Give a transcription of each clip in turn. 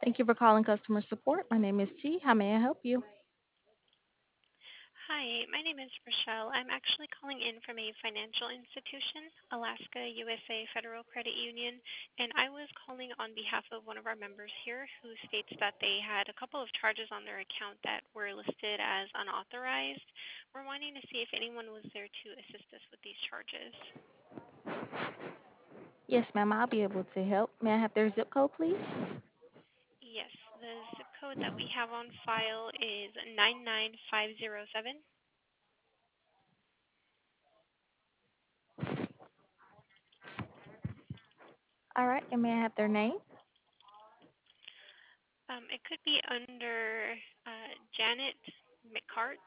Thank you for calling customer support. My name is T. How may I help you? Hi, my name is Rochelle. I'm actually calling in from a financial institution, Alaska USA Federal Credit Union, and I was calling on behalf of one of our members here who states that they had a couple of charges on their account that were listed as unauthorized. We're wanting to see if anyone was there to assist us with these charges. Yes, ma'am, I'll be able to help. May I have their zip code, please? Yes, the zip code that we have on file is 99507. All right, and may I have their name? It could be under Janet McCart.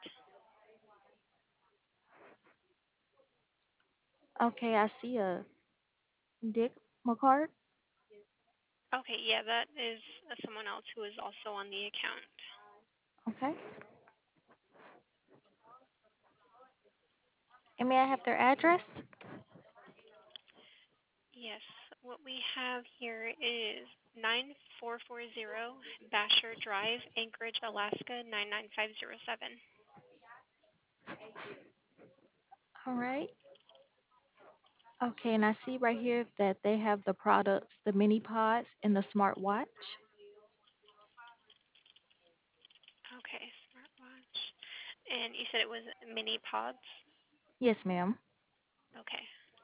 Okay, I see a Dick McCart. Okay, yeah, that is someone else who is also on the account. Okay. And may I have their address? Yes, what we have here is 9440 Basher Drive, Anchorage, Alaska 99507. All right. Okay, and I see right here that they have the products, the mini pods and the smartwatch. Okay, smartwatch. And you said it was mini pods? Yes, ma'am. Okay.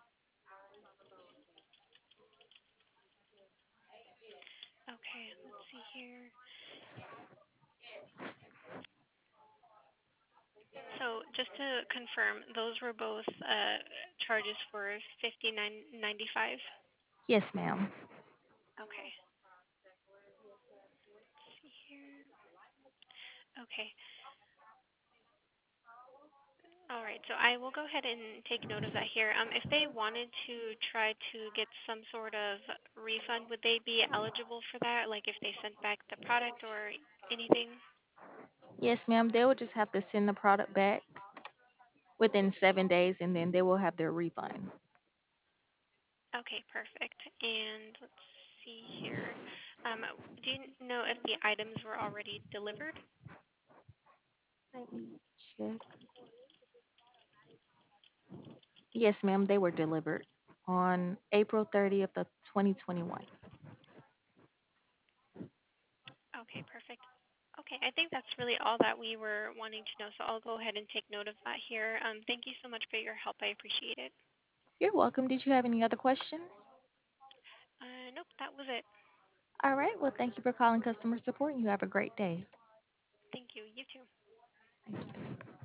Okay, let's see here. So just to confirm, those were both charges for 59.95. Yes, ma'am. Okay. Let's see here. Okay. All right, so I will go ahead and take note of that here. If they wanted to try to get some sort of refund, would they be eligible for that? Like if they sent back the product or anything? Yes, ma'am. They will just have to send the product back within 7 days and then they will have their refund. Okay, perfect. And let's see here. Do you know if the items were already delivered? Let me check. Yes, ma'am, they were delivered on April 30th of 2021. Okay, perfect. Okay, I think that's really all that we were wanting to know, so I'll go ahead and take note of that here. Thank you so much for your help. I appreciate it. You're welcome. Did you have any other questions? Nope, that was it. All right. Well, thank you for calling customer support. You have a great day. Thank you. You too. Thank you.